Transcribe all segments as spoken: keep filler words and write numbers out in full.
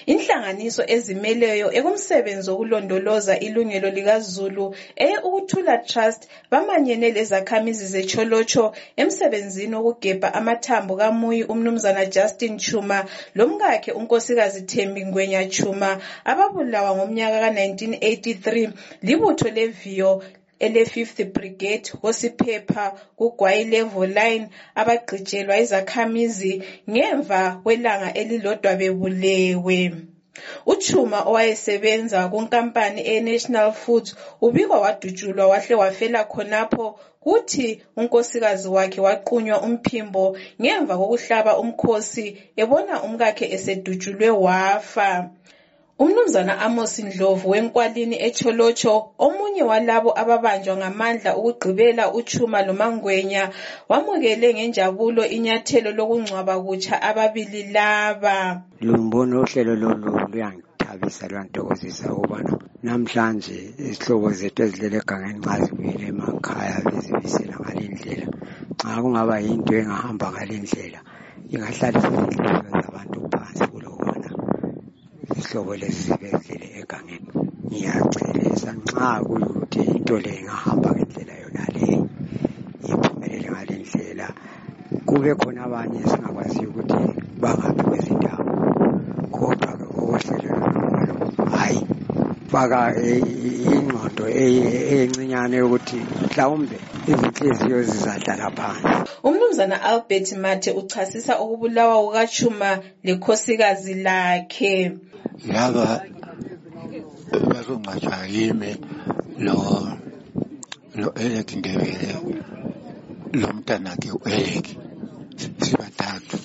Inhlanganiso ezimeleyo ekumsebenzi wokulondoloza ilungelo likaZulu eye Ukuthula Trust bamanyene lezakhamizi zeCholocho emsebenzini wokugebha amathambo kaMuyi uMnumzana Justin Chuma lomkakhe unkosikazi Thembi Ngwenya Chuma ababulawa ngomnyaka ka nineteen eighty-three libutho leviyo ele fifth Brigade wosiphepha kuGwayi Level Line abagqijelwa izakhamizi ngemva kwelanga elilodwa bebulewe. Uchuma owayesebenza kunkampani eNational Foods ubikwa wadutshulwa wahle wafela khonapho kuthi unkosikazi wakhe waqunywa umphimbo ngemva kokuhlaba umkhosi ebona umkakhe esedutshulwe wafa. Umnumzana Amos Ndlovu wenkwalini eCholocho omunye walabo ababanjwa ngamandla ukugqibela uChuma loMangwenya wamukele ngenjabulo inyathelo lokungcwaba kutsha ababili laba. Lumbono uhlelo lolu luyangithabisa lwantokozisa ukubana namhlanje isihlobo zethu ezilele egangeni xa zibuyele emakhaya bezibisela ngalendlela. Xa kungaba yinto engahamba ngalendlela ingahlalisa izinhliziyo zabantu phansi kulokubana isihlobo lezi zibezilele egangeni. Ngiyacelisa nxa kuyukuthi into le ingahamba ngendlela yona leyo iphumelele ngalendlela kube khona abanye singakwaziyo ukuthi bangaphi kwezindawo kodwa ohlelo lolu hayi faka ingqondo encinyane ukuthi mhlawumbe izinhliziyo zizadlala phansi. Umnumzana Albert Mathe uchasisa ukubulawa kukaChuma lekhosikazi lakhe. Laba bazongcwatshwa yimi lo lo Elek Ndebele lo mntanakhe uElek sibathathu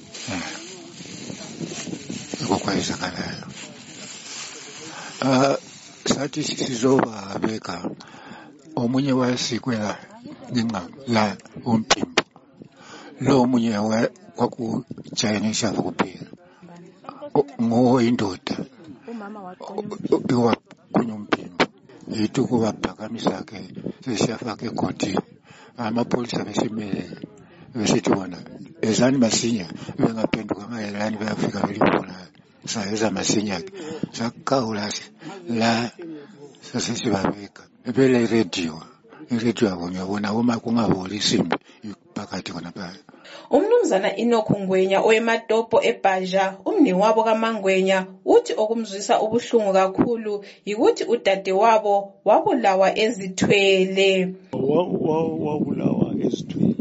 ngokwayizakalayo. Ah sathi sizobabeka omunye wayesikwela ngenxa la umphimbo lo omunye kwakujayene ishafa kuphela ngoyindoda iwaqunya umphimbo yithi ukubaphakamisa ke seshafa ke khoti amapholisa besimele besithi bona ezani masinya bengaphenduka ngayelani bayafika belibona sayeza masinya sakawula la sesibabeka ebele radio iradio yabo ngiyabona uma kungavoli isimbi iphakathi khona phaya. Umnumzana Enoch Ngwenya oyemadopo eBhaja umnewabo kaMangwenya uthi okumzwisa ubuhlungu kakhulu yikuthi udade wabo wabulawa ezithwele. Wabulawa ezithwele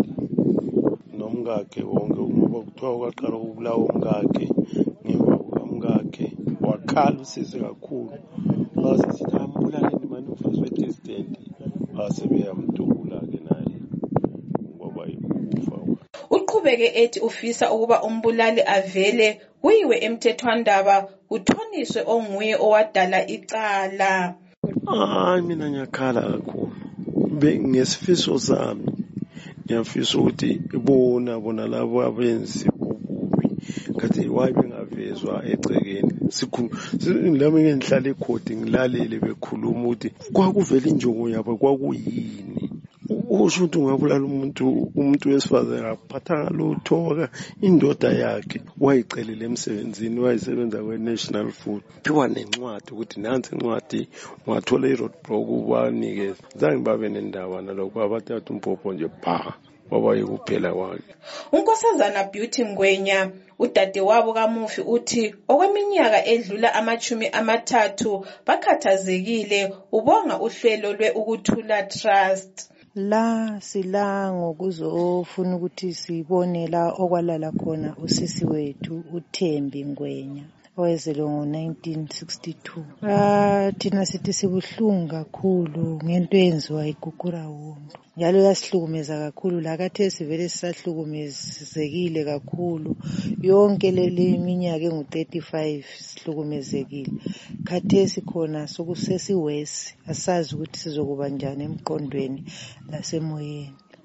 nomkakhe wonke ngoba kuthiwa kwaqala ukubulawa umkakhe ngemva komkakhe wakhala usize kakhulu basithi ambulale manufas we-distant asebeyamdubula ke naye ngoba ukufa. Uqhubeke ethi ufisa ukuba umbulali avele kuyiwe emthethwandaba kuthoniswe onguye owadala icala. Hayi mina ngiyakhala kakhulu ngesifiso sami ngiyafisa ukuthi bona bona labo abenzi ububi kathi waye bengavezwa egcekeni sikhulu lami ngihlala ekhodi ngilalele bekhuluma ukuthi kwakuvela injongo yabo kwakuyini usho ukuthi ungabulala umuntu umuntu wesifazane aphathanga luthoka indoda yakhe wayicelela emsebenzini wayisebenza kweNational Food phiwa nencwadi ukuthi nansi incwadi wathola iroadblock ubanikeza zange babe nendaba nalokho abathatha umpopho nje pha wabaye kuphela kwakhe. Unkosazana Beauty Ngwenya udade wabo kaMufi uthi okweminyaka edlula amachumi amathathu bakhathazekile ubonga uhlelo lwe Ukuthula Trust. La sila ngokuzofuna ukuthi sibone la okwalala khona usisi wethu uThembi Ngwenya owayezelwe ngo nineteen sixty-two. Ah thina sithi sibuhlungu kakhulu ngento enziwa iGugura Wondo. Njalo yasihlukumeza kakhulu la kathe sivele sisahlukumezekile kakhulu yonke leli minyaka engu thirty-five sihlukumezekile. Kathe sikhona sokusesiwesi asazi ukuthi sizokuba njani emqondweni lasemoyeni.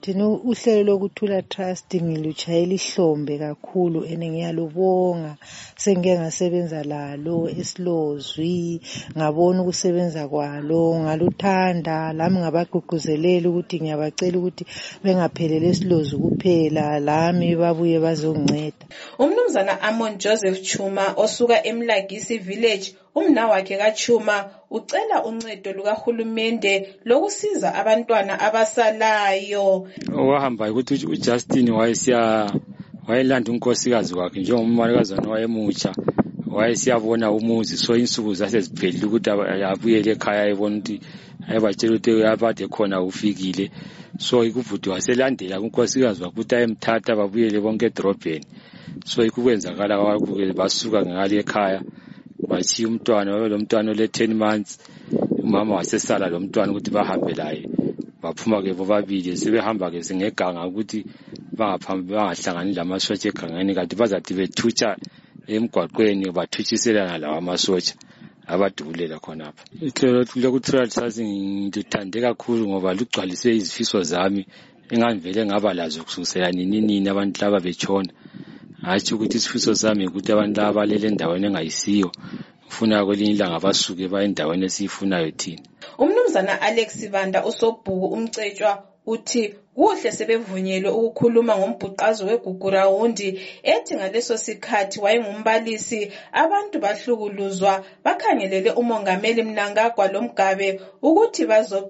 thina uhlelo lokuthula trust ngilutshayela ihlombe kakhulu ene ngiyalubonga. Sengike ngasebenza lalo esilozwi, ngabona ukusebenza kwalo, ngaluthanda, lami ngabagqugquzelela ukuthi ngiyabacela ukuthi bengaphelele esilozwi kuphela, lami babuye bazonginceda. Umnumzana Amon Joseph Chuma osuka eMlagisi village, umna wakhe kaChuma ucela uncedo lukahulumende lokusiza abantwana abasalayo. Owahamba ukuthi uJustin wayesiya wayelanda unkosikazi wakhe njengomalukazana wayemutsha, wayesiyabona umuzi, so insuku zaseziphelile ukuthi abuyele ekhaya ebona ukuthi ayibatshela ukuthi abade khona ufikile. So ikuvudi waselandela unkosikazi wakhe ukuthi ayemthatha babuyele bonke edrobheni. So ikukwenzakala kwakho basuka ngale ekhaya bachiya umntwana, lo mntwana ole ten months, umama wasesala lo mntwana ukuthi bahambe laye. Baphuma ke bobabili sebehamba ke singeganga ukuthi bangaphambi bangahlangani lamasotsha egangeni, kanti bazathi bethutsha emgwaqweni bathutshiselana lawa amasotsha abadubulela khonapha. Ihlelo lokuthula trust ngilithande kakhulu ngoba lugcwalise izifiso zami engangivele ngaba lazo kusukela nini nini abantu laba betshona. Hathi ukuthi isifiso sami ukuthi abantu laba balele endaweni engayisiyo, ufuna kwelinye ilanga basuke baye endaweni esiyifunayo thina. Umnumzana Alex Sibanda usobhuku umcetshwa uthi kuhle sebevunyelwe ukukhuluma ngombhuqazo weGugurawundi, ethi ngaleso sikhathi wayengumbalisi, abantu bahlukuluzwa, bakhangelele umongameli Mnangagwa loMgabe ukuthi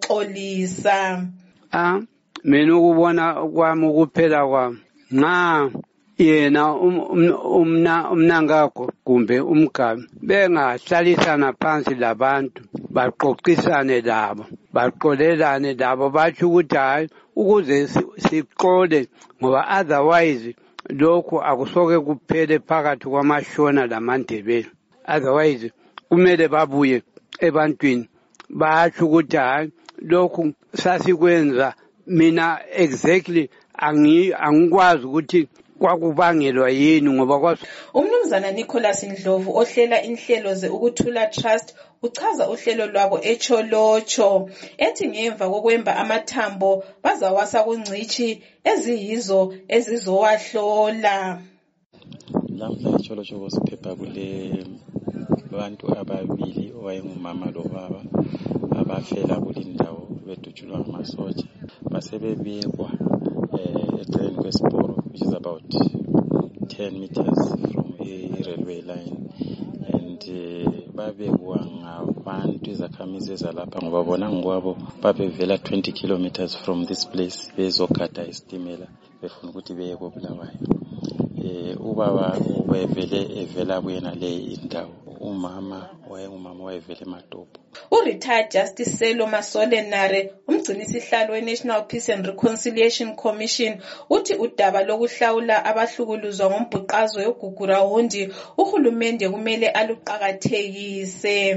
bazoxolisa. Ah, mina ukubona kwami ukuphela kwami nxa yena umna umnangagwa kumbe uMgabe bengahlalisana phansi labantu baxoxisane labo, baxolelane labo, bathi ukuthi hayi ukuze siqole ngoba otherwise lokho akusoke kuphele phakathi kwaMashona lamaNdebele. Otherwise kumele babuye ebantwini bathi ukuthi hayi lokho sasikwenza mina exactly angikwazi ukuthi kwakubangelwa yini ngoba kwaso. Umnumzana Nicholas Ndlovu ohlela inhlelo ze ukuthula trust uchaza uhlelo lwabo eCholocho, ethi ngemva kokwemba amathambo bazawasa kungcithi eziyizo ezizowahlola. Lamhla eCholocho kwasiphepha kule bantu ababili owayengumama lobaba abafela kulindawo bedutshulwa ngamasotsha, basebebekwa eceleni kwesiporo which is about ten meters from a railway line, and babekwa ngabantu izakhamizi ezalapha ngoba bona ngokwabo babevela twenty kilometers from this place bezogada isitimela befuna ukuthi beye koBulawayo. Eh ubaba ubevele evela kuyena le indawo, umama wayengumama wayevele eMatopo. U-retired Justice Selo Masolenare, umgcinisihlalo we-National Peace and Reconciliation Commission, uthi udaba lokuhlawula abahlukuluzwa ngombhuqazo weGugurawundi uhulumende kumele aluqakathekise.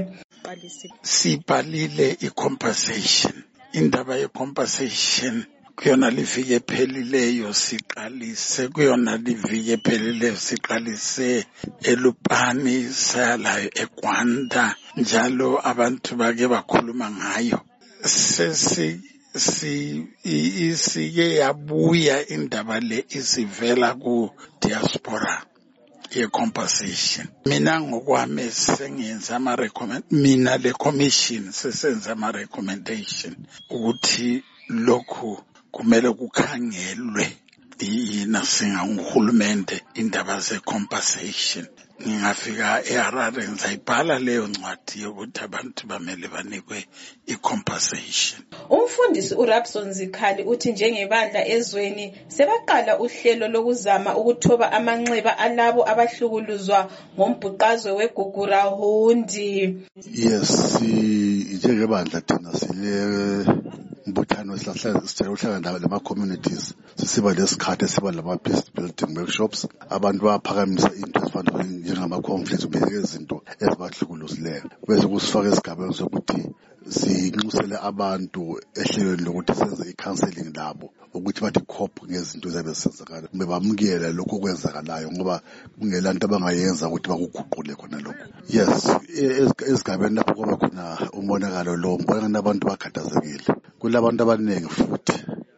Sibhalile i-compensation, indaba ye-compensation kuyona liviki ephelileyo siqalise, kuyona liviki ephelileyo siqalise eLupani, salayo eGwanda, njalo abantu bake bakhuluma ngayo. Sesi si isike yabuya indaba le isivela ku diaspora ye-compensation. Mina ngokwami sengenza ama recommend mina le commission sesenza ama recommendation ukuthi lokhu kumele kukhangelwe yina singahulumende indaba ze-compensation. Ngingafika eHarare ngizayibhala leyo ncwadi yokuthi abantu bamele banikwe i-compensation. Umfundisi uRabson Zikhali uthi njengebandla ezweni sebaqala uhlelo lokuzama ukuthoba amanxeba alabo abahlukuluzwa ngombhuqazo weGugurawundi. Yes, njengebandla thina sile mbuthano sihlala sicela uhlangana lama communities, sisiba lesikhathi esiba lama peace building workshops, abantu baphakamisa into ezifana njengama conflicts ubeke izinto ezibahlukuluzileyo, bese kusifaka esigabeni sokuthi sinxusele abantu ehlelweni lokuthi senze i-counseling labo ukuthi bathi cope ngezinto ezabe zisenzakala, kumbe bamukele lokho okwenzakalayo ngoba kungelanto abangayenza ukuthi bakuguqule khona lokho. Yes, esigabeni lapho kuba khona umonakalo lo mbona abantu bakhathazekile, kulabantu abaningi futhi.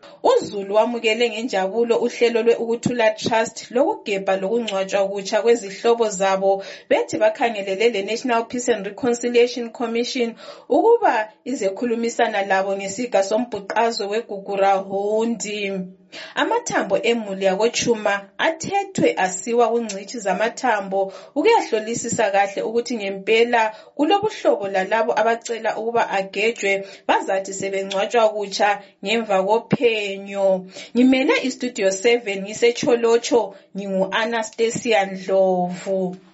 uZulu wamukele ngenjabulo uhlelo lwe-Ukuthula Trust lokugebha lokungcwatshwa kutsha kwezihlobo zabo bethi bakhangelele le-National Peace and Reconciliation Commission ukuba izekhulumisana labo ngesiga sombhuqazwe weGugurahundi. Amathambo emuli yakoChuma athethwe asiwa kungcitshi zamathambo ukuyahlolisisa kahle ukuthi ngempela kulobuhlobo lalabo abacela ukuba agejwe bazathi sebengcwatshwa kutsha ngemva kophenyo. Ngimele iStudio seven ngisecholotsho, ngingu Anastasia Ndlovu.